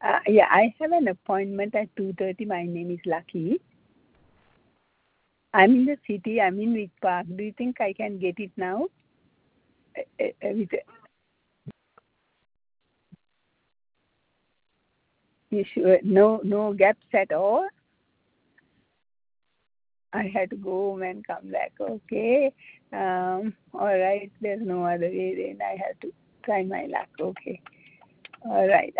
Yeah, I have an appointment at 2:30. My name is Lucky. I'm in the city. I'm in Vic Park. Do you think I can get it now? With, you sure? No gaps at all? I had to go home and come back. Okay. All right. There's no other way. Then I have to try my luck. Okay. All right.